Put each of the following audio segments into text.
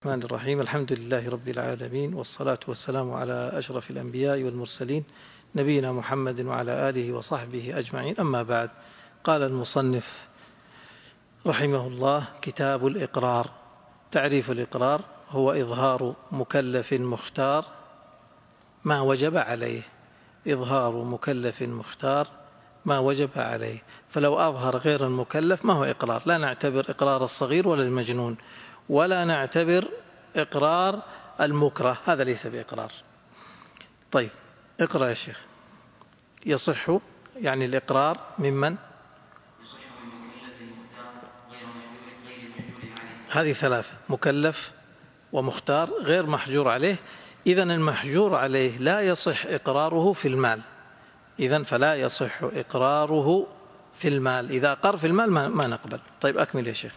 الرحمن الرحيم. الحمد لله رب العالمين، والصلاة والسلام على أشرف الأنبياء والمرسلين نبينا محمد وعلى آله وصحبه أجمعين. أما بعد، قال المصنف رحمه الله: كتاب الإقرار. تعريف الإقرار: هو إظهار مكلف مختار ما وجب عليه. إظهار مكلف مختار ما وجب عليه. فلو أظهر غير المكلف ما هو إقرار. لا نعتبر إقرار الصغير ولا المجنون، ولا نعتبر إقرار المكره، هذا ليس بإقرار. طيب اقرأ يا شيخ. يصح يعني الإقرار ممن؟ يصح من مكلف مختار غير محجور عليه. هذه ثلاثة: مكلف ومختار غير محجور عليه. إذن المحجور عليه لا يصح إقراره في المال. إذن فلا يصح إقراره في المال. إذا أقر في المال ما نقبل. طيب أكمل يا شيخ.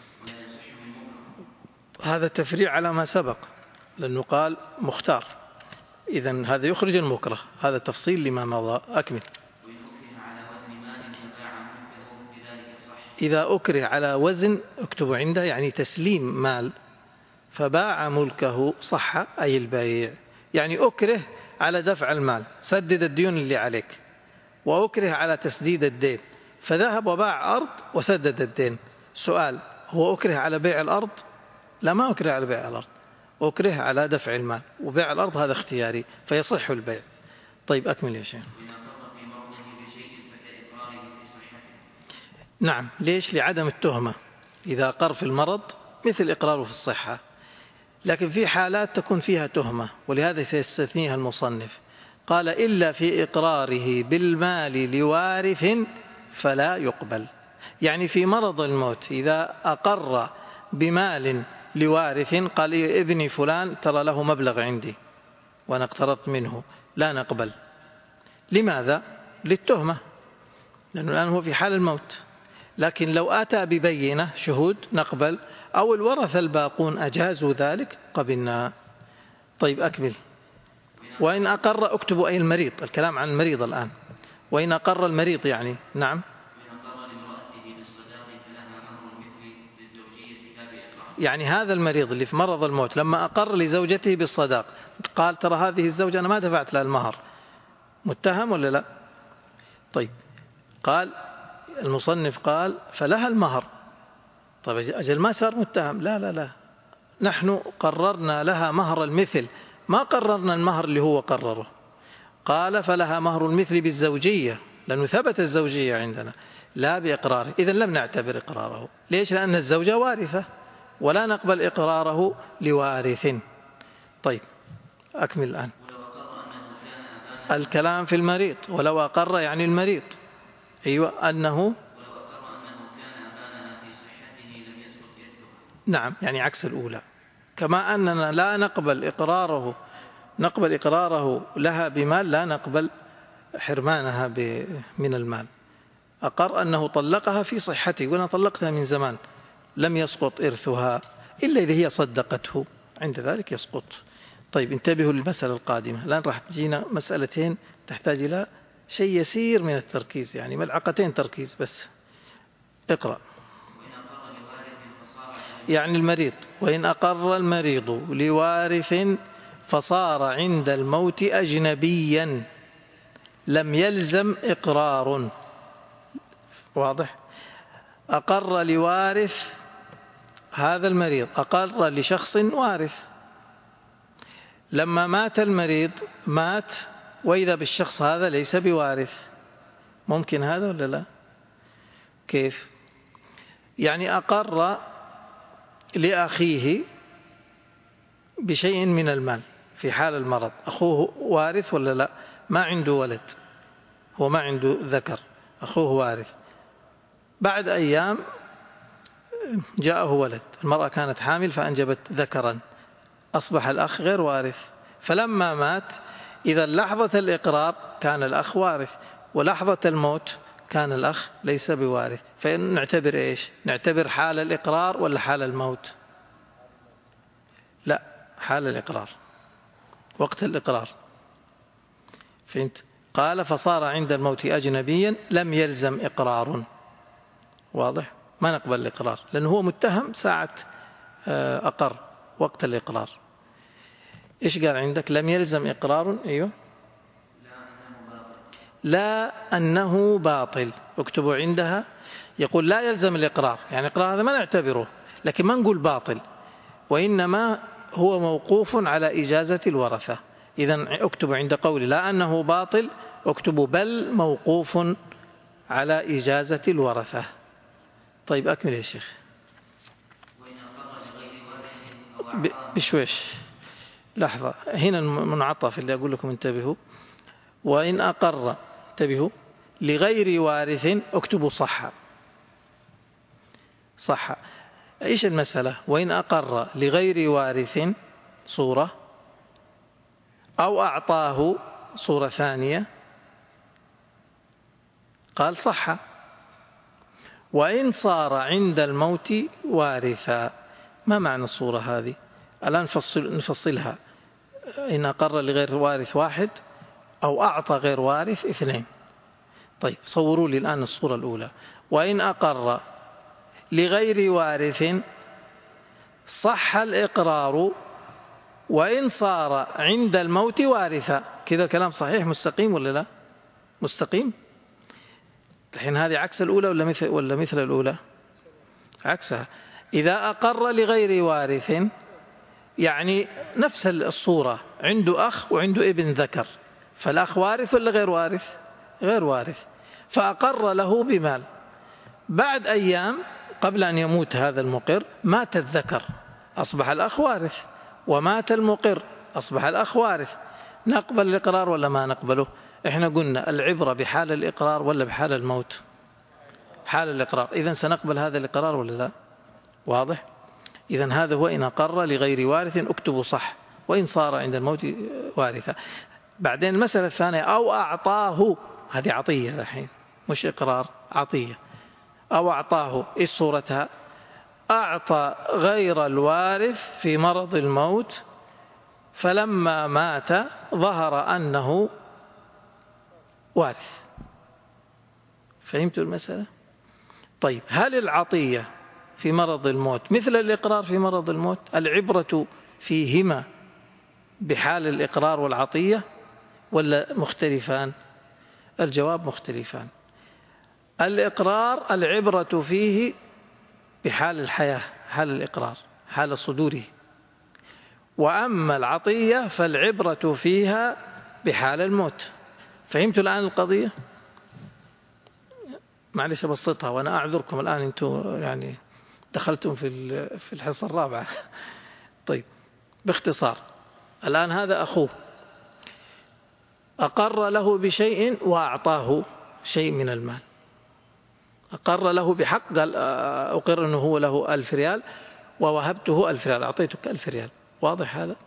هذا تفريع على ما سبق، لأنه قال مختار، إذن هذا يخرج المكره. هذا تفصيل لما مضى. أكمل. إذا أكره على وزن، اكتبوا عنده، يعني تسليم مال، فباع ملكه صح، أي البيع. يعني أكره على دفع المال، سدد الديون اللي عليك، وأكره على تسديد الدين، فذهب وباع أرض وسدد الدين. سؤال: هو أكره على بيع الأرض؟ لا، ما أكره على بيع الأرض، أكره على دفع المال، وبيع الأرض هذا اختياري، فيصح البيع. طيب أكمل يا شيخ. نعم. ليش؟ لعدم التهمة. إذا أقر في المرض مثل إقراره في الصحة، لكن في حالات تكون فيها تهمة، ولهذا سيستثنيها المصنف. قال: إلا في إقراره بالمال لوارث فلا يقبل. يعني في مرض الموت إذا أقر بمال لوارث، قال: ابني فلان ترى له مبلغ عندي وأنا اقترضت منه، لا نقبل. لماذا؟ للتهمة، لأنه الآن هو في حال الموت. لكن لو أتى ببينة شهود نقبل، أو الورثة الباقون أجازوا ذلك قبلنا. طيب أكمل. وإن أقر، اكتبوا أي المريض، الكلام عن المريض الآن. وإن أقر المريض يعني نعم، يعني هذا المريض اللي في مرض الموت لما أقر لزوجته بالصداق، قال: ترى هذه الزوجة أنا ما دفعت لها المهر، متهم ولا لا؟ طيب قال المصنف قال: فلها المهر. طيب أجل ما صار متهم. لا لا لا، نحن قررنا لها مهر المثل، ما قررنا المهر اللي هو قرره. قال: فلها مهر المثل بالزوجية، لأنه ثبت الزوجية عندنا، لا بإقراره. إذن لم نعتبر إقراره. ليش؟ لأن الزوجة وارثة، ولا نقبل إقراره لوارث. طيب أكمل الآن. الكلام في المريض. ولو أقر يعني المريض، أيوة، أنه نعم، يعني عكس الأولى. كما أننا لا نقبل إقراره لها بمال، لا نقبل حرمانها من المال. أقر أنه طلقها في صحته، وأنا طلقتها من زمان، لم يسقط إرثها إلا إذا هي صدقته، عند ذلك يسقط. طيب انتبهوا للمسألة القادمة. الآن راح تجينا مسألتين تحتاج إلى شيء يسير من التركيز، يعني ملعقتين تركيز بس. اقرأ. يعني المريض: وإن أقر المريض لوارث فصار عند الموت أجنبيا لم يلزم إقرار. واضح؟ أقر لوارث، هذا المريض أقر لشخص وارث، لما مات المريض مات وإذا بالشخص هذا ليس بوارث. ممكن هذا ولا لا؟ كيف؟ يعني أقر لأخيه بشيء من المال في حال المرض. أخوه وارث ولا لا؟ ما عنده ولد، هو ما عنده ذكر، أخوه وارث. بعد أيام جاءه ولد، المرأة كانت حامل فأنجبت ذكرا، أصبح الأخ غير وارث. فلما مات، إذا لحظة الإقرار كان الأخ وارث، ولحظة الموت كان الأخ ليس بوارث. فنعتبر إيش؟ نعتبر حال الإقرار ولا حال الموت؟ لا، حال الإقرار، وقت الإقرار. فهمت؟ قال: فصار عند الموت أجنبيا لم يلزم إقرار. واضح؟ ما نقبل الإقرار، لأنه هو متهم ساعة أقر. وقت الإقرار. إيش قال عندك؟ لم يلزم إقرار. أيوه، لا أنه باطل. اكتبوا عندها. يقول لا يلزم الإقرار، يعني الإقرار هذا ما نعتبره، لكن ما نقول باطل، وإنما هو موقوف على إجازة الورثة. إذن اكتبوا عند قولي لا أنه باطل، اكتبوا بل موقوف على إجازة الورثة. طيب أكمل يا شيخ. بشويش، لحظة، هنا المنعطف اللي أقول لكم انتبهوا. وإن أقر، انتبهوا، لغير وارث، اكتبوا صح. صح. إيش المسألة؟ وإن أقر لغير وارث صورة، أو أعطاه صورة ثانية، قال صح. وإن صار عند الموت وارثا. ما معنى الصورة هذه؟ الآن نفصلها. إن أقر لغير وارث واحد، أو أعطى غير وارث اثنين. طيب صوروا لي الآن الصورة الأولى. وإن أقر لغير وارث صح الإقرار، وإن صار عند الموت وارثا. كذا كلام صحيح مستقيم ولا لا؟ مستقيم. الحين هذه عكس الأولى ولا مثل الأولى؟ عكسها. إذا أقر لغير وارث يعني نفس الصورة، عنده أخ وعنده ابن ذكر، فالأخ وارث ولا غير وارث؟ غير وارث. فأقر له بمال. بعد أيام قبل أن يموت هذا المقر مات الذكر، أصبح الأخ وارث، ومات المقر، أصبح الأخ وارث. نقبل الإقرار ولا ما نقبله؟ إحنا قلنا العبرة بحال الإقرار ولا بحال الموت؟ حال الإقرار. إذن سنقبل هذا الإقرار ولا لا؟ واضح؟ إذن هذا هو إن أقر لغير وارث، اكتبوا صح. وإن صار عند الموت وارثا. بعدين المسألة الثانية، أو أعطاه، هذه عطية الحين مش إقرار، عطية. أو أعطاه، إيش صورتها؟ أعطى غير الوارث في مرض الموت، فلما مات ظهر أنه وارث. فهمتوا المسألة؟ طيب هل العطية في مرض الموت مثل الإقرار في مرض الموت؟ العبرة فيهما بحال الإقرار والعطية ولا مختلفان؟ الجواب مختلفان. الإقرار العبرة فيه بحال الحياة، حال الإقرار، حال صدوره. وأما العطية فالعبرة فيها بحال الموت. فهمتوا الآن القضية؟ معلش أبسطها، وأنا أعذركم الآن أنتم يعني دخلتم في الحصة الرابعة. طيب باختصار، الآن هذا أخوه أقر له بشيء وأعطاه شيء من المال. أقر له بحق، قال أقر أنه هو له 1000 ريال ووهبته 1000 ريال، أعطيتك 1000 ريال. واضح هذا؟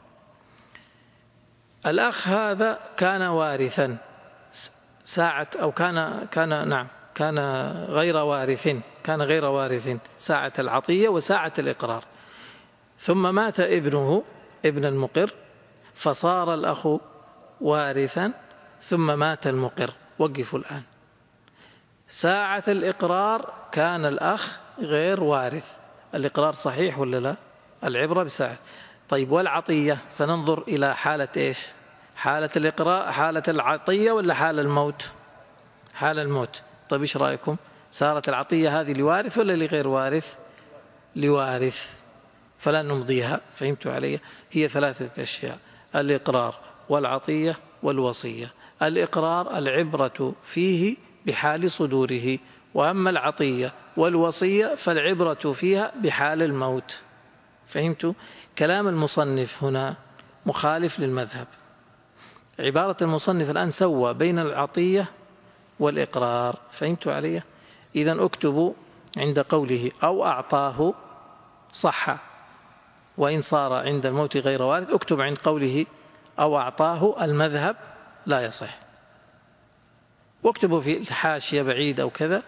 الأخ هذا كان وارثا ساعة، أو كان غير وارث، كان غير وارث ساعة العطية وساعة الإقرار. ثم مات ابنه، ابن المقر، فصار الأخ وارثا، ثم مات المقر. وقفوا الآن. ساعة الإقرار كان الأخ غير وارث، الإقرار صحيح ولا لا؟ العبرة بساعة. طيب والعطية سننظر إلى حالة إيش؟ حالة الإقرار، حالة العطية ولا حال الموت؟ حال الموت. طيب إيش رأيكم؟ صارت العطية هذه لوارث ولا لغير وارث؟ لوارث، فلا نمضيها. فهمتوا علي؟ هي 3 أشياء: الإقرار والعطية والوصية. الإقرار العبرة فيه بحال صدوره، وأما العطية والوصية فالعبرة فيها بحال الموت. فهمتوا؟ كلام المصنف هنا مخالف للمذهب. عبارة المصنف الآن سوى بين العطية والإقرار. فهمتوا علي؟ إذن اكتبوا عند قوله أو أعطاه صح، وإن صار عند الموت غير وارث. اكتب عند قوله أو أعطاه المذهب لا يصح. واكتبوا في الحاشية بعيد أو كذا،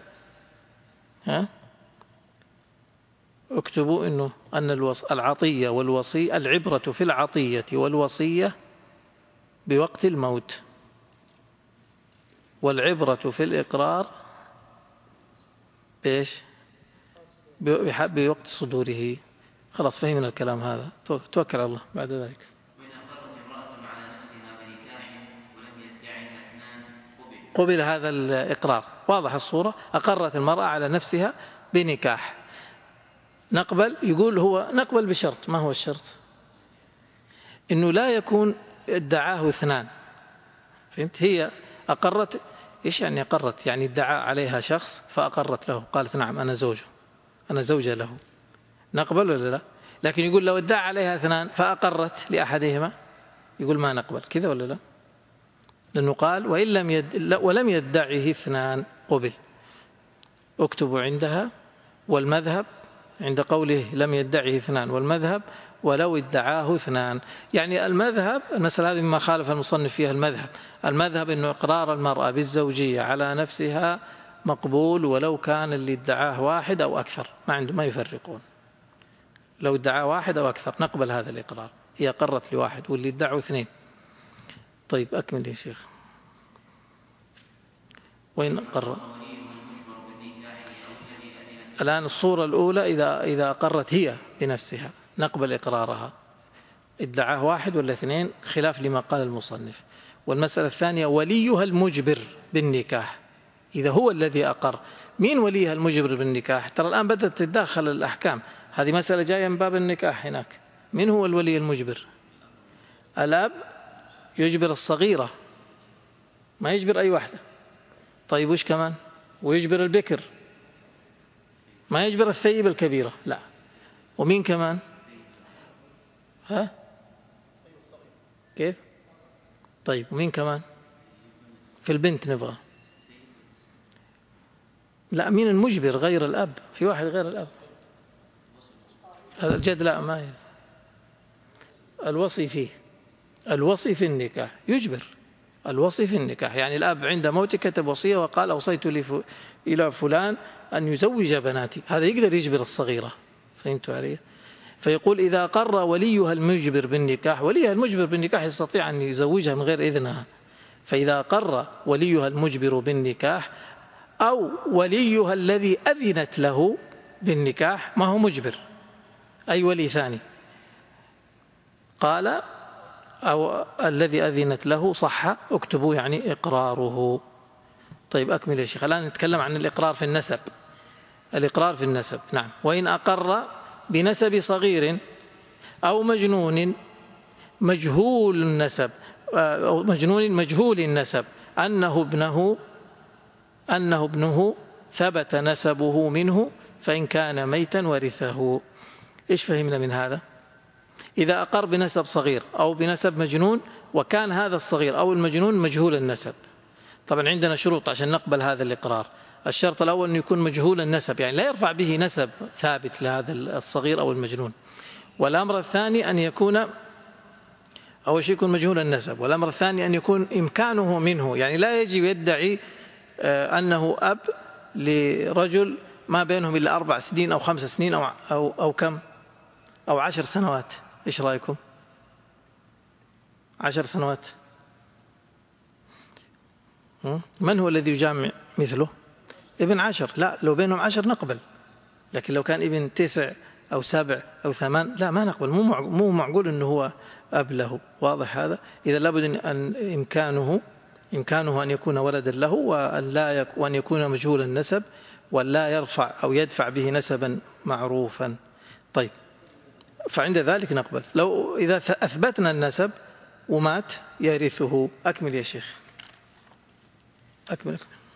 اكتبوا أن العطية والوصية، العبرة في العطية والوصية بوقت الموت، والعبرة في الإقرار بإيش؟ بوقت صدوره. خلاص فهمنا الكلام هذا، توكل على الله بعد ذلك. وإن أقرت امرأة على نفسها بنكاح ولم يدعها اثنان قبل هذا الإقرار، واضح الصورة. أقرت المرأة على نفسها بنكاح، نقبل. يقول هو نقبل بشرط. ما هو الشرط؟ إنه لا يكون ادعاه اثنان. فهمت؟ هي أقرت. إيش يعني أقرت؟ يعني ادعى عليها شخص فأقرت له، قالت نعم أنا زوجه، أنا زوجة له، نقبل ولا لا؟ لكن يقول لو ادعى عليها اثنان فأقرت لأحدهما، يقول ما نقبل. كذا ولا لا؟ لأنه قال ولم يدعه اثنان قبل. اكتبوا عندها والمذهب، عند قوله لم يدعه اثنان، والمذهب ولو ادعاه اثنان. يعني المذهب، المسألة هذه مما خالف المصنف فيها المذهب. المذهب أنه إقرار المرأة بالزوجية على نفسها مقبول ولو كان اللي ادعاه واحد أو أكثر، ما يفرقون. لو ادعاه واحد أو أكثر نقبل هذا الإقرار. هي قرت لواحد واللي ادعوا اثنين. طيب أكمل يا شيخ. وإن قرر الآن الصورة الأولى إذا أقرت هي بنفسها نقبل إقرارها، ادعاه واحد ولا اثنين خلاف لما قال المصنف. والمسألة الثانية وليها المجبر بالنكاح، إذا هو الذي أقر. مين وليها المجبر بالنكاح؟ ترى الآن بدأت تتداخل الأحكام، هذه مسألة جاية من باب النكاح هناك. من هو الولي المجبر؟ الأب يجبر الصغيرة، ما يجبر أي واحدة. طيب وش كمان؟ ويجبر البكر، ما يجبر الثيب الكبيرة، لا. ومين كمان؟ ها؟ كيف؟ طيب ومين كمان؟ في البنت نبغى. لا، مين المجبر غير الأب؟ في واحد غير الأب. هذا الجد لا، ما يجب. الوصي فيه، الوصي في النكاح يجبر. الوصي في النكاح يعني الأب عند موته كتب وصية وقال أوصيت إلى فلان أن يزوج بناتي، هذا يقدر يجبر الصغيرة. فهمتوا علي؟ فيقول إذا قر وليها المجبر بالنكاح، وليها المجبر بالنكاح يستطيع أن يزوجها من غير إذنها. فإذا قر وليها المجبر بالنكاح أو وليها الذي أذنت له بالنكاح، ما هو مجبر، أي ولي ثاني، قال أو الذي أذنت له صح، اكتبوا يعني إقراره. طيب أكمل يا شيخ. الآن نتكلم عن الإقرار في النسب. الإقرار في النسب، نعم. وإن أقر بنسب صغير أو مجنون مجهول النسب، أو مجنون مجهول النسب أنه ابنه ثبت نسبه منه، فإن كان ميتا ورثه. إيش فهمنا من هذا؟ إذا أقر بنسب صغير أو بنسب مجنون وكان هذا الصغير أو المجنون مجهول النسب، طبعا عندنا شروط عشان نقبل هذا الإقرار. الشرط الأول أن يكون مجهول النسب، يعني لا يرفع به نسب ثابت لهذا الصغير أو المجنون. والأمر الثاني أن يكون، أول شيء يكون مجهول النسب. والأمر الثاني أن يكون إمكانه منه، يعني لا يجي يدعي أنه أب لرجل ما بينهم إلا 4 سنين أو 5 سنين أو كم أو 10 سنوات. إيش رأيكم؟ 10 سنوات. من هو الذي يجامع مثله؟ ابن 10. لا، لو بينهم 10 نقبل، لكن لو كان ابن 9 أو 7 أو 8 لا، ما نقبل. مو معقول أنه هو أب له. واضح هذا؟ إذا لابد أن إمكانه أن يكون ولدا له، وأن يكون مجهول النسب، ولا يرفع أو يدفع به نسبا معروفا. طيب، فعند ذلك نقبل. لو إذا أثبتنا النسب ومات يرثه. أكمل يا شيخ، أكمل.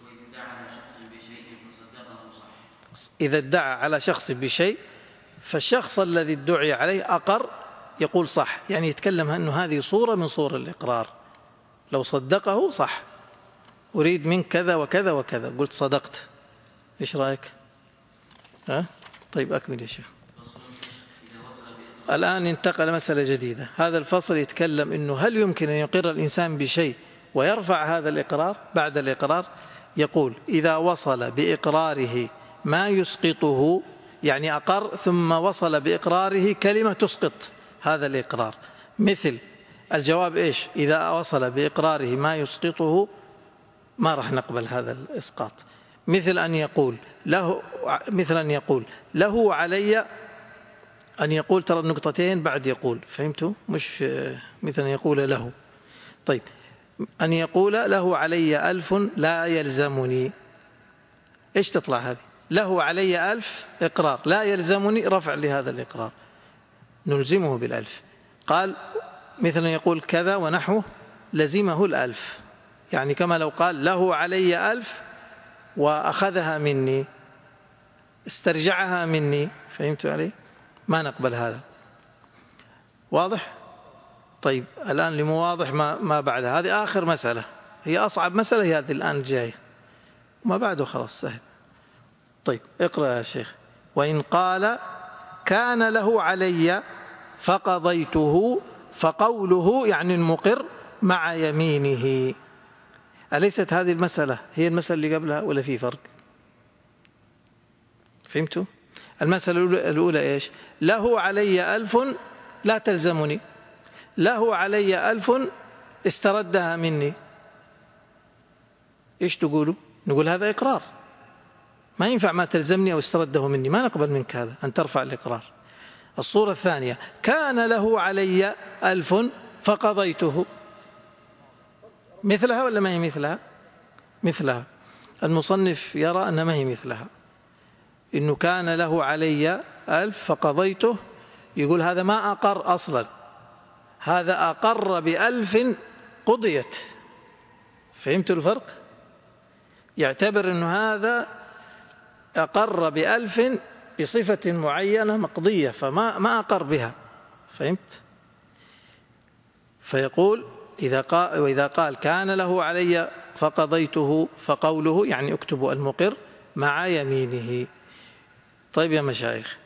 إذا ادعى على شخص بشيء فالشخص الذي ادعي عليه أقر، يقول صح، يعني يتكلم أنه هذه صورة من صور الإقرار. لو صدقه صح، أريد منك كذا وكذا وكذا، قلت صدقت. إيش رأيك؟ طيب أكمل يا شيخ. الآن انتقل مسألة جديدة. هذا الفصل يتكلم أنه هل يمكن أن يقر الإنسان بشيء ويرفع هذا الإقرار بعد الإقرار. يقول إذا وصل بإقراره ما يسقطه، يعني أقر ثم وصل بإقراره كلمة تسقط هذا الإقرار. مثل الجواب إيش؟ إذا وصل بإقراره ما يسقطه ما راح نقبل هذا الإسقاط. مثل أن يقول له علي أن يقول ترى النقطتين بعد يقول، فهمتوا؟ مش مثلا يقول له. طيب، أن يقول له علي 1000 لا يلزمني، إيش تطلع هذه؟ له علي 1000 إقرار، لا يلزمني رفع لهذا الإقرار، نلزمه بال1000. قال مثلا يقول كذا ونحوه لزمه ال1000، يعني كما لو قال له علي 1000 وأخذها مني، استرجعها مني، فهمت علي؟ ما نقبل هذا. واضح؟ طيب الآن لمو واضح ما بعدها، هذه آخر مسألة، هي أصعب مسألة، هي هذه الآن الجاية، ما بعده خلاص سهل. طيب اقرأ يا شيخ. وإن قال كان له علي فقضيته، فقوله يعني المقر مع يمينه. أليست هذه المسألة هي المسألة اللي قبلها ولا في فرق؟ فهمتوا؟ المسألة الأولى إيش؟ له علي 1000 لا تلزمني، له علي 1000 استردها مني. إيش تقولوا؟ نقول هذا إقرار، ما ينفع ما تلزمني أو استرده مني، ما نقبل منك هذا أن ترفع الإقرار. الصورة الثانية كان له علي 1000 فقضيته، مثلها ولا ما هي مثلها؟ مثلها. المصنف يرى أن ما هي مثلها، إنه كان له علي 1000 فقضيته، يقول هذا ما أقر أصلا، هذا أقر ب1000 قضيت. فهمتوا الفرق؟ يعتبر أنه هذا أقر ب1000 بصفة معينة مقضية، فما أقر بها. فهمت؟ فيقول وإذا قال كان له علي فقضيته، فقوله يعني اكتبوا المقر مع يمينه. طيب يا مشايخ،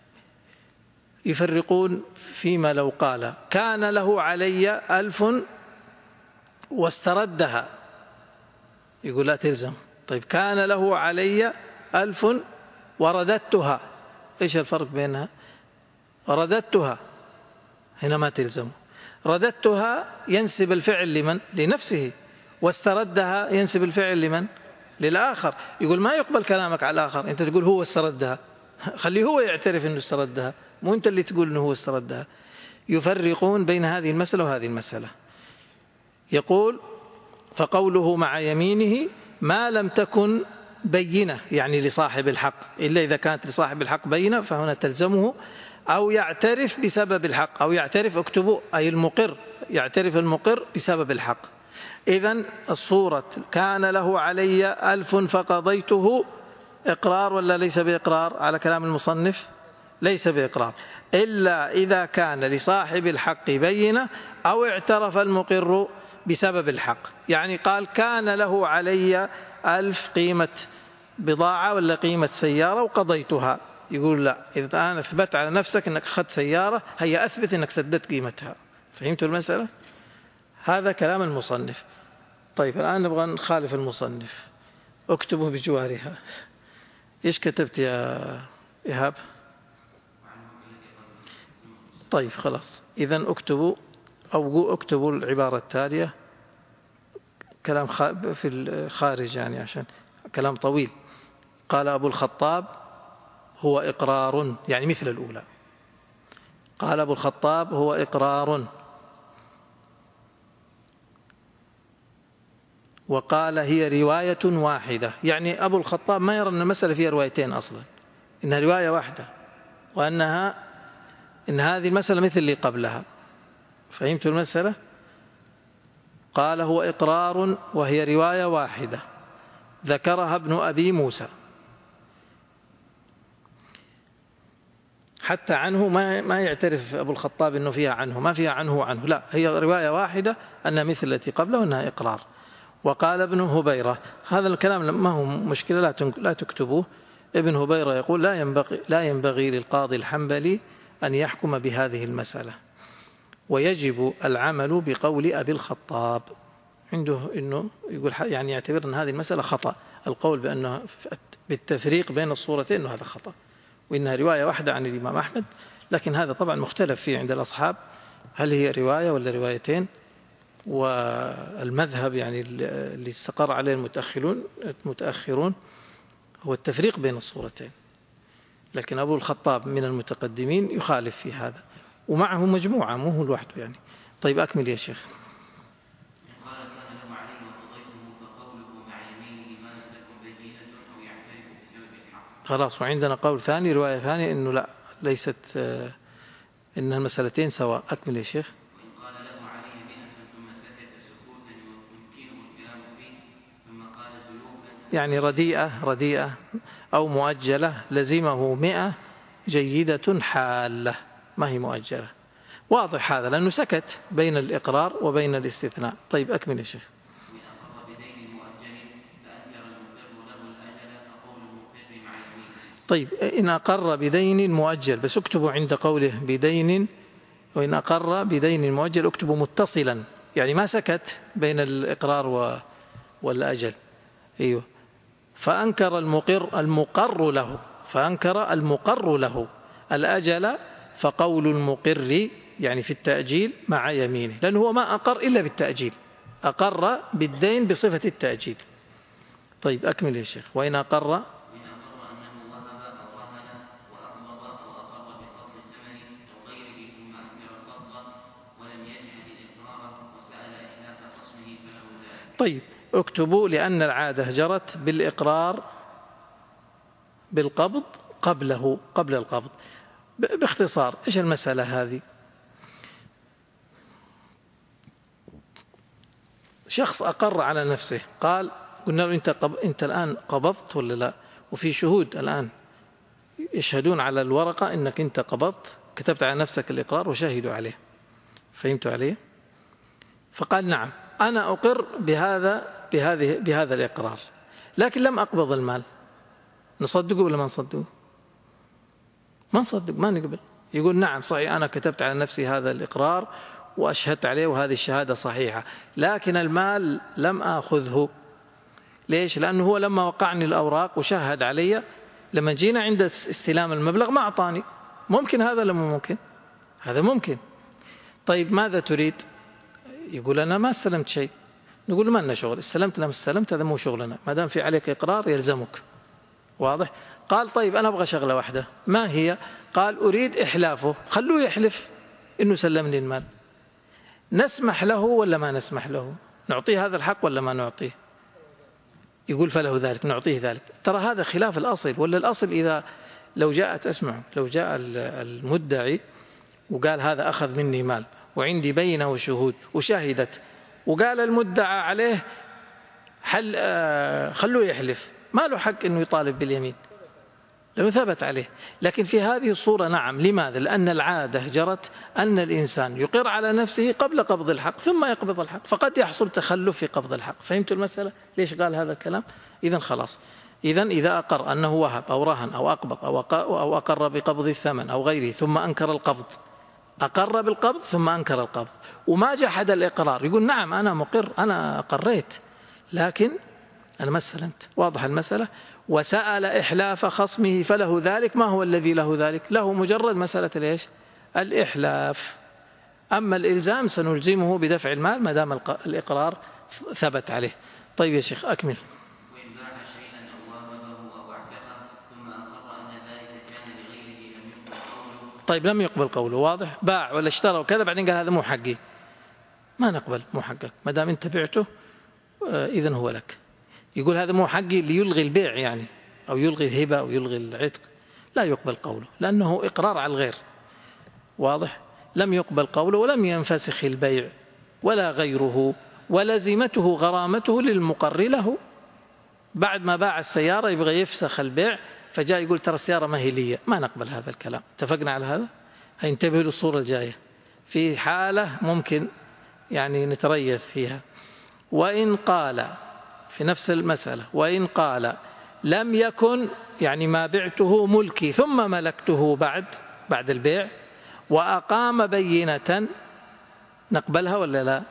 يفرقون فيما لو قال كان له علي 1000 واستردها، يقول لا تلزم. طيب كان له علي 1000 ورددتها، إيش الفرق بينها؟ رددتها هنا ما تلزم، رددتها ينسب الفعل لمن؟ لنفسه، واستردها ينسب الفعل لمن؟ للآخر. يقول ما يقبل كلامك على الآخر، أنت تقول هو استردها، خليه هو يعترف أنه استردها، مو أنت اللي تقول أنه هو استردها. يفرقون بين هذه المسألة وهذه المسألة. يقول فقوله مع يمينه ما لم تكن بينة، يعني لصاحب الحق، إلا إذا كانت لصاحب الحق بينة فهنا تلزمه، أو يعترف بسبب الحق، أو يعترف، اكتبوا أي المقر، يعترف المقر بسبب الحق. إذن الصورة كان له علي 1000 فقضيته إقرار ولا ليس بإقرار؟ على كلام المصنف ليس بإقرار، إلا إذا كان لصاحب الحق بينة أو اعترف المقر بسبب الحق. يعني قال كان له علي 1000 قيمة بضاعة ولا قيمة سيارة وقضيتها، يقول لا، إذا أنا أثبت على نفسك أنك أخذت سيارة، هيا أثبت أنك سددت قيمتها. فهمتوا المسألة؟ هذا كلام المصنف. طيب الآن نبغى نخالف المصنف، اكتبوا بجوارها. إيش كتبت يا إيهاب؟ طيب خلاص، إذن اكتبوا، أو اكتبوا العبارة التالية، كلام في الخارج يعني عشان كلام طويل. قال أبو الخطاب هو إقرار، يعني مثل الأولى. قال أبو الخطاب هو إقرار، وقال هي رواية واحدة، يعني أبو الخطاب ما يرى أن المسألة فيها روايتين أصلا، إنها رواية واحدة، إن هذه المسألة مثل اللي قبلها. فهمتوا المسألة؟ قال هو إقرار وهي رواية واحدة ذكرها ابن أبي موسى، حتى عنه ما يعترف أبو الخطاب أنه فيها عنه، ما فيها عنه، لا، هي رواية واحدة أنها مثل التي قبله أنها إقرار. وقال ابن هبيرة، هذا الكلام ما هو مشكلة، لا تكتبوه. ابن هبيرة يقول لا ينبغي للقاضي الحنبلي أن يحكم بهذه المسألة، ويجب العمل بقول أبي الخطاب. عنده أنه يقول يعني يعتبر أن هذه المسألة خطأ، القول بأنه بالتفريق بين الصورتين أنه هذا خطأ، وإنها رواية واحدة عن الإمام أحمد. لكن هذا طبعا مختلف فيه عند الأصحاب، هل هي رواية ولا روايتين؟ والمذهب يعني اللي استقر عليه المتأخرون هو التفريق بين الصورتين. لكن أبو الخطاب من المتقدمين يخالف في هذا، ومعه مجموعة مو هو لوحده يعني. طيب أكمل يا شيخ. قال كان له علي وقضيته فقوله مع يمينه ما لم تكن بينة أو يعترف بسبب الحق. خلاص. وعندنا قول ثاني، رواية ثانية، إنه لا، ليست، إن المسألتين سواء. أكمل يا شيخ. وإن قال له علي 100 ثم سكت سكوتا يمكنه الكلام فيه ثم قال زلوفا، يعني رديئة أو مؤجلة، لزمه 100 جيدة حالة، ما هي مؤجلة. واضح هذا لأنه سكت بين الإقرار وبين الاستثناء. طيب أكمل يا شيخ. وإن أقر بدين مؤجل فأنكر المقر له الأجل فقول المقر مع يمينه. طيب إن أقر بدين مؤجل، بس اكتبوا عند قوله بدين، وإن أقر بدين مؤجل اكتبوا متصلا، يعني ما سكت بين الإقرار والأجل. أيوه. فأنكر المقر له الأجل فقول المقر يعني في التأجيل مع يمينه، لأنه هو ما أقر إلا بالتأجيل، أقر بالدين بصفة التأجيل. طيب أكمل يا شيخ. وإن أقر أنه وهب أو رهن وأقبض أو أقر بقبض الثمن أو غيره ثم أنكر القبض ولم يجهد الإقرار وسأل إحلاف خصمه فله ذلك. طيب اكتبوا لأن العادة جرت بالإقرار بالقبض قبل القبض. باختصار إيش المسألة هذه؟ شخص أقر على نفسه، قال، قلنا له أنت الآن قبضت ولا لا؟ وفي شهود الآن يشهدون على الورقة أنك أنت قبضت، كتبت على نفسك الإقرار وشاهدوا عليه. فهمتوا عليه؟ فقال نعم أنا أقر بهذا الإقرار، لكن لم أقبض المال. نصدقه ولا ما نصدقه؟ ما نصدق، ما نقبل. يقول نعم صحيح أنا كتبت على نفسي هذا الإقرار وأشهدت عليه وهذه الشهادة صحيحة، لكن المال لم آخذه. ليش؟ لأنه هو لما وقعني الأوراق وشهد علي، لما جينا عند استلام المبلغ ما أعطاني. ممكن هذا ولا مو ممكن؟ هذا ممكن. طيب ماذا تريد؟ يقول أنا ما استلمت شيء. نقول ما لنا شغل، استلمت لم استلمت هذا مو شغلنا، ما دام في عليك إقرار يلزمك. واضح؟ قال طيب أنا أبغى شغلة واحدة، ما هي؟ قال أريد إحلافه، خلوه يحلف إنه سلمني المال. نسمح له ولا ما نسمح له؟ نعطيه هذا الحق ولا ما نعطيه؟ يقول فله ذلك، نعطيه ذلك. ترى هذا خلاف الأصل، ولا الأصل إذا لو جاء المدعي وقال هذا أخذ مني مال وعندي بينة وشهود وشاهدت، وقال المدعى عليه خلوه يحلف، ما له حق أنه يطالب باليمين لأنه ثبت عليه. لكن في هذه الصورة نعم. لماذا؟ لأن العادة جرت أن الإنسان يقر على نفسه قبل قبض الحق ثم يقبض الحق، فقد يحصل تخلف في قبض الحق. فهمتوا المسألة؟ ليش قال هذا الكلام؟ إذن خلاص. إذا أقر أنه وهب أو رهن أو أقبض أو أقر بقبض الثمن أو غيره ثم أنكر القبض، أقر بالقبض ثم أنكر القبض وما جحد الإقرار، يقول نعم أنا مقر، أنا أقريت، لكن أنا ما استلمت. واضح المسألة؟ وسأل إحلاف خصمه فله ذلك. ما هو الذي له ذلك؟ له مجرد مسألة الإيش؟ الإحلاف. أما الإلزام سنلزمه بدفع المال ما دام الإقرار ثبت عليه. طيب يا شيخ أكمل. وإن باع شيئا أو وهبه أو اعتقه ثم أقر أن ذلك كان لغيره لم يقبل قوله. طيب لم يقبل قوله، واضح؟ باع ولا اشترى وكذا، بعدين قال هذا مو حقي، ما نقبل، مو حقك، ما دام أنت بعته إذن هو لك. يقول هذا مو حقي ليلغي البيع يعني، أو يلغي الهبة أو يلغي العتق، لا يقبل قوله لأنه إقرار على الغير. واضح؟ لم يقبل قوله ولم ينفسخ البيع ولا غيره، ولزمته غرامته للمقر له. بعد ما باع السيارة يبغى يفسخ البيع، فجاء يقول ترى السيارة ما هي لي، ما نقبل هذا الكلام. اتفقنا على هذا؟ هينتبهوا للصورة الجاية في حالة ممكن يعني نتريث فيها. وإن قال في نفس المسألة، وإن قال لم يكن يعني ما بعته ملكي ثم ملكته بعد البيع وأقام بينة، نقبلها ولا لا؟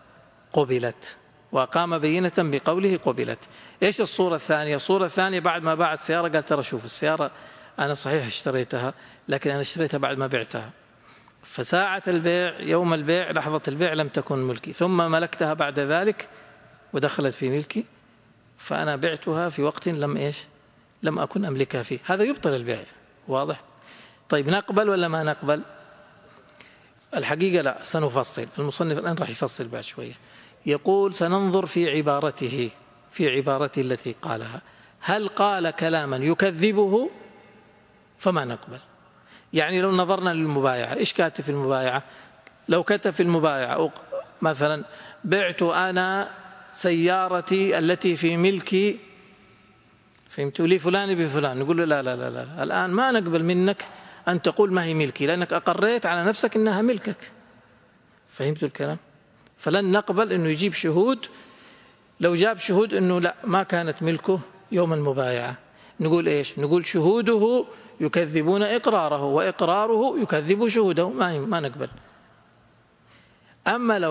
قبلت. وأقام بينة بقوله قبلت. إيش الصورة الثانية؟ الصورة الثانية بعد ما باع السيارة قال ترى شوف السيارة أنا صحيح اشتريتها، لكن أنا اشتريتها بعد ما بعتها، فساعة البيع يوم البيع لحظة البيع لم تكن ملكي، ثم ملكتها بعد ذلك ودخلت في ملكي، فأنا بعتها في وقت لم أكن أملكها فيه. هذا يبطل البيع، واضح؟ طيب نقبل ولا ما نقبل؟ الحقيقة لا، سنفصل. المصنف الآن راح يفصل بعد شوية. يقول سننظر في عبارته التي قالها، هل قال كلاما يكذبه فما نقبل. يعني لو نظرنا للمبايعة، إيش كاتب في المبايعة؟ لو كتب في المبايعة مثلا بعت أنا سيارتي التي في ملكي، فهمتوا لي فلان بفلان، نقول له لا لا لا لا، الآن ما نقبل منك أن تقول ما هي ملكي، لأنك أقريت على نفسك أنها ملكك. فهمتوا الكلام؟ فلن نقبل أنه يجيب شهود. لو جاب شهود أنه لا ما كانت ملكه يوم المبايعة، نقول إيش؟ نقول شهوده يكذبون إقراره، وإقراره يكذب شهوده، ما نقبل. أما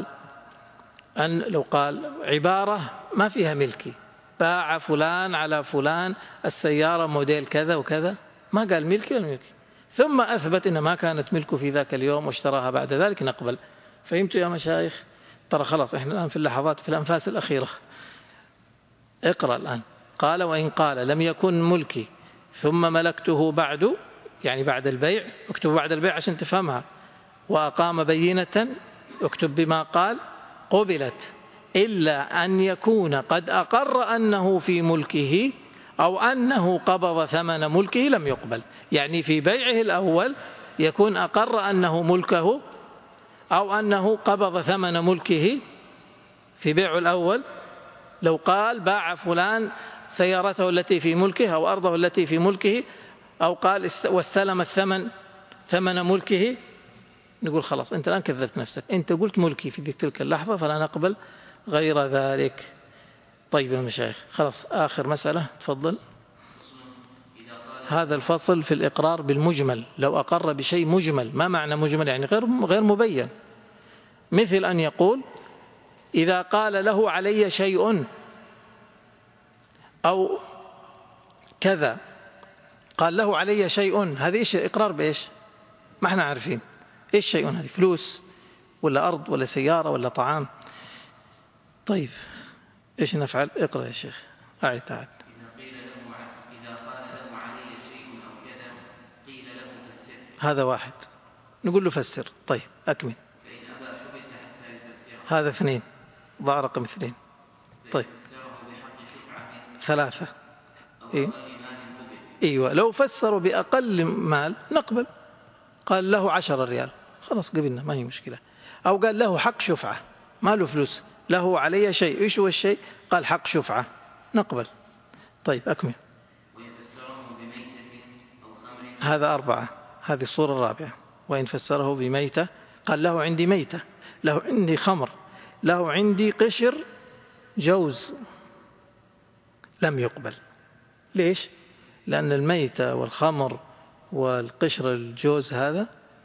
لو قال عبارة ما فيها ملكي، باع فلان على فلان السيارة موديل كذا وكذا، ما قال ملكي ولا ملكي، ثم أثبت أن ما كانت ملكه في ذاك اليوم واشتراها بعد ذلك، نقبل. فهمتوا يا مشايخ؟ ترى خلاص إحنا الآن في اللحظات، في الأنفاس الأخيرة. اقرأ الآن. قال وإن قال لم يكن ملكي ثم ملكته بعد، يعني بعد البيع، اكتب بعد البيع عشان تفهمها، وأقام بينة، اكتب بما قال قبلت، إلا أن يكون قد أقر أنه في ملكه أو أنه قبض ثمن ملكه لم يقبل. يعني في بيعه الأول يكون أقر أنه ملكه أو أنه قبض ثمن ملكه في بيعه الأول. لو قال باع فلان سيارته التي في ملكه أو أرضه التي في ملكه، أو قال واستلم ثمن ملكه، نقول خلاص أنت الآن كذبت نفسك، أنت قلت ملكي في تلك اللحظة، فلا نقبل غير ذلك. طيب يا مشايخ، خلاص آخر مسألة، تفضل. هذا الفصل في الإقرار بالمجمل. لو أقر بشيء مجمل، ما معنى مجمل؟ يعني غير مبين. مثل أن يقول إذا قال له علي شيء أو كذا، قال له علي شيء، هذا إيش؟ إقرار بإيش؟ ما احنا عارفين إيش شيء، هذه فلوس ولا أرض ولا سيارة ولا طعام. طيب إيش نفعل؟ اقرأ يا شيخ، تعال. إذا قال له علي شيء أو كذا قيل له فسر، هذا واحد، نقول له فسر. طيب أكمل. فإن أبى حبس حتى يفسره، هذا اثنين، ضع رقم اثنين. طيب فسره بحق شفعة ثلاثة. أو إيه؟ أقل مال قبل. أيوة، لو فسروا بأقل مال نقبل. قال له 10 ريال، خلاص قبلنا، ما هي مشكلة. أو قال له حق شفعة، ما له فلوس، له علي شيء، إيش هو الشيء؟ قال حق شفعة، نقبل. طيب أكمل. وإن فسره بميتة أو خمر، هذا 4، هذه الصورة الرابعة. وإن فسره بميتة، قال له عندي ميتة، له عندي خمر، له عندي قشر جوز، لم يقبل. ليش؟ لأن الميتة والخمر والقشر الجوز هذا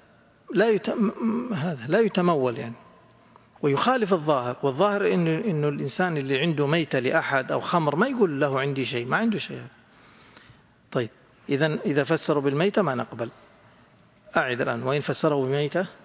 لا يتمول يعني، ويخالف الظاهر. والظاهر إنه الإنسان اللي عنده ميتة لأحد أو خمر ما يقول له عندي شيء، ما عنده شيء. طيب إذا فسروا بالميتة ما نقبل. أعد الآن. وإن فسروا بميتة أو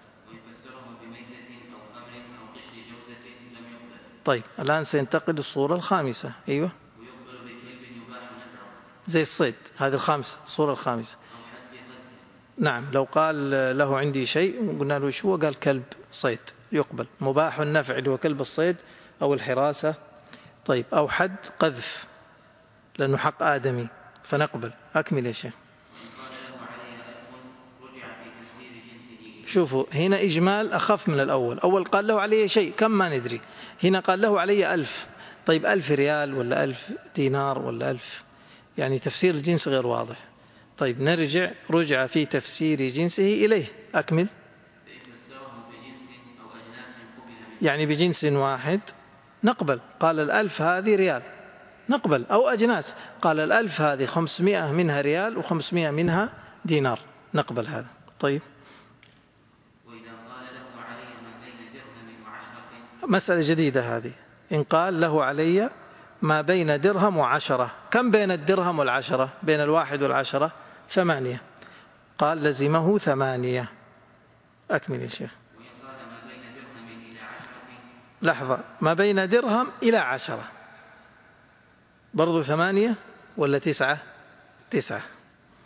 خمر أو قشر جوزة لم يقبل. طيب الآن سينتقل الصورة الخامسة. أيوة، ويقبل بكلب يباح نفعه زي الصيد، هذه الخامسة، الصورة الخامسة. أو حد قذف. نعم، لو قال له عندي شيء قلنا له شو، قال كلب صيد، يقبل. مباح النفع اللي هو كلب الصيد أو الحراسة. طيب أو حد قذف لأنه حق آدمي، فنقبل. أكمل يا شيخ. وإن قال له علي ألف رجع في تفسير جنسه. شوفوا هنا إجمال أخف من الأول. أول قال له علي شيء كم ما ندري، هنا قال له علي 1000. طيب 1000 ريال ولا 1000 دينار ولا 1000، يعني تفسير الجنس غير واضح. طيب رجع في تفسير جنسه إليه. أكمل. فإن فسره بجنس أو أجناس قبل منه. يعني بجنس واحد نقبل. قال 1000 هذه ريال، نقبل. أو أجناس، قال 1000 هذه 500 منها ريال و500 منها دينار، نقبل هذا. طيب وإذا قال له علي ما بين درهم وعشرة، مسألة جديدة هذه. إن قال له علي ما بين درهم وعشرة، كم بين الدرهم والعشرة؟ بين 1 و10 8، قال لزمه 8. أكمل يا شيخ. وإن قال ما بين درهم إلى 10، لحظة، ما بين درهم إلى 10 برضو 8 ولا 9؟ 9.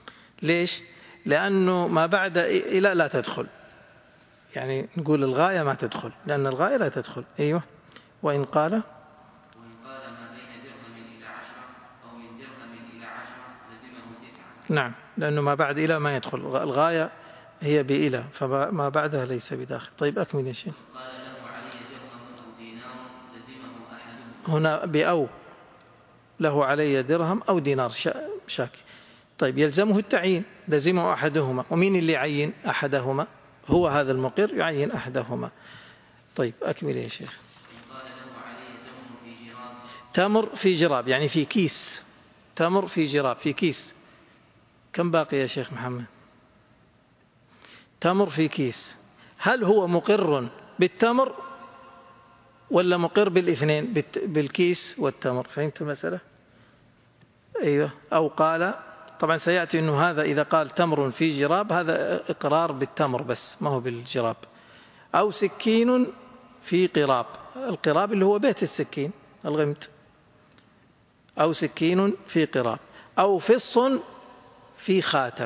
ليش؟ لأنه ما بعد إلى لا تدخل، يعني نقول الغاية ما تدخل، لأن الغاية لا تدخل. أيوة. وإن قال ما بين درهم إلى 10 أو من درهم إلى 10 لزمه 9. نعم، لأنه ما بعد إلى ما يدخل، الغاية هي بإلى، فما بعدها ليس بداخل. طيب أكمل يا شيخ. قال له علي درهم أو دينار لزمه أحدهما. هنا بأو، له علي درهم أو دينار، شاكي. طيب يلزمه التعيين، لزمه أحدهما، ومين اللي يعين أحدهما؟ هو هذا المقر يعين أحدهما. طيب أكمل يا شيخ. قال له علي تمر في جراب. تمر في جراب يعني في كيس، تمر في جراب في كيس. كم باقي يا شيخ محمد؟ تمر في كيس. هل هو مقر بالتمر ولا مقر بالاثنين، بالكيس والتمر؟ فهمت المسألة؟ أيوة. أو قال، طبعا سيأتي أنه هذا إذا قال تمر في جراب هذا إقرار بالتمر بس ما هو بالجراب. أو سكين في قراب، القراب اللي هو بيت السكين الغمد. أو سكين في قراب، أو فص في خاتم،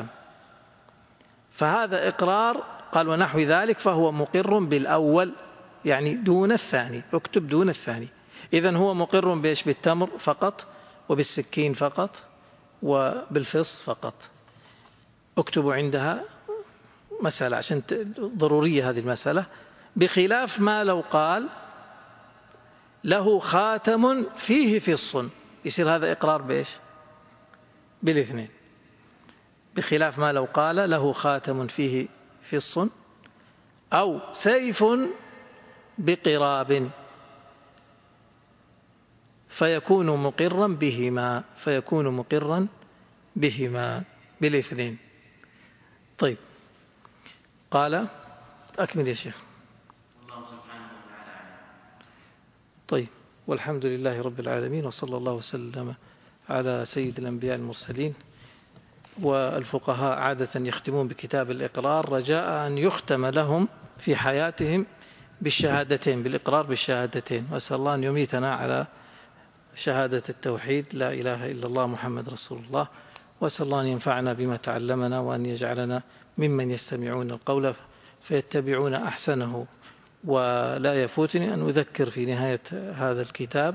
فهذا إقرار. قال ونحو ذلك، فهو مقر بالأول يعني دون الثاني، اكتب دون الثاني. إذن هو مقر بإيش؟ بالتمر فقط، وبالسكين فقط، وبالفص فقط. اكتبوا عندها مسألة عشان ضرورية هذه المسألة، بخلاف ما لو قال له خاتم فيه فص، يصير هذا إقرار بإيش؟ بالاثنين. بخلاف ما لو قال له خاتم فيه فص أو سيف بقراب، فيكون مقرا بهما، فيكون مقرا بهما بالاثنين. طيب قال أكمل يا شيخ. الله سبحانه وتعالى. طيب، والحمد لله رب العالمين، وصلى الله وسلم على سيد الأنبياء المرسلين. والفقهاء عادة يختمون بكتاب الإقرار رجاء أن يختم لهم في حياتهم بالشهادتين، بالإقرار بالشهادتين. وأسأل الله أن يميتنا على شهادة التوحيد، لا إله إلا الله محمد رسول الله. وأسأل الله أن ينفعنا بما تعلمنا، وأن يجعلنا ممن يستمعون القول فيتبعون أحسنه. ولا يفوتني أن أذكر في نهاية هذا الكتاب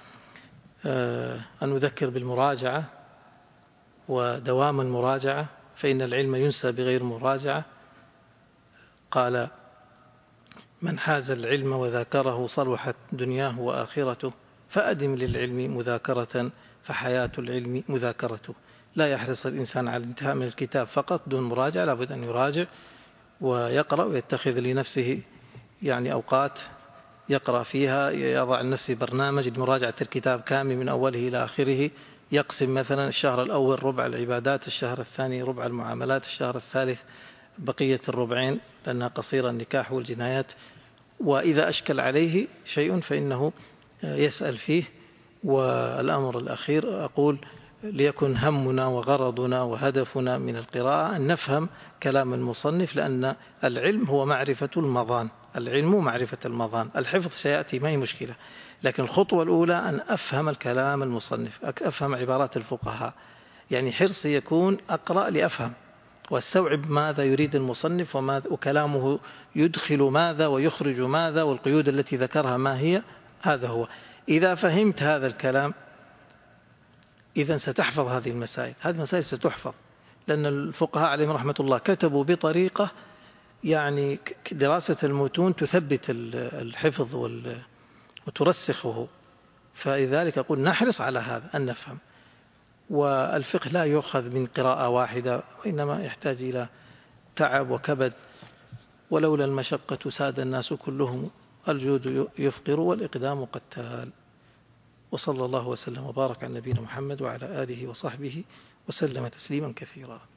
أن أذكر بالمراجعة ودوام المراجعة، فإن العلم ينسى بغير مراجعة. قال من حاز العلم وذاكره صلحت دنياه وآخرته، فأدم للعلم مذاكرة فحياة العلم مذاكرته. لا يحرص الإنسان على الانتهاء من الكتاب فقط دون مراجعة، لابد أن يراجع ويقرأ ويتخذ لنفسه يعني أوقات يقرأ فيها، يضع لنفسه برنامج لمراجعة الكتاب كامل من أوله إلى آخره. يقسم مثلا الشهر الأول ربع العبادات، الشهر الثاني ربع المعاملات، الشهر الثالث بقية الربعين لأنها قصيرة، النكاح والجنايات. وإذا أشكل عليه شيء فإنه يسأل فيه. والأمر الأخير أقول ليكن همنا وغرضنا وهدفنا من القراءة أن نفهم كلام المصنف، لأن العلم هو معرفة المضان، العلم معرفة المضان. الحفظ سيأتي ما هي مشكلة، لكن الخطوة الأولى أن أفهم الكلام المصنف، أفهم عبارات الفقهاء. يعني حرصي يكون أقرأ لأفهم واستوعب ماذا يريد المصنف، وكلامه يدخل ماذا ويخرج ماذا، والقيود التي ذكرها ما هي. هذا هو. إذا فهمت هذا الكلام إذن ستحفظ هذه المسائل، هذه المسائل ستحفظ، لأن الفقهاء عليهم رحمة الله كتبوا بطريقة يعني دراسة المتون تثبت الحفظ وترسخه. فلذلك أقول نحرص على هذا أن نفهم. والفقه لا يؤخذ من قراءة واحدة، وإنما يحتاج إلى تعب وكبد. ولولا المشقة ساد الناس كلهم، الجود يفقر والإقدام قتال. وصلى الله وسلم وبارك على نبينا محمد وعلى آله وصحبه وسلم تسليما كثيرا.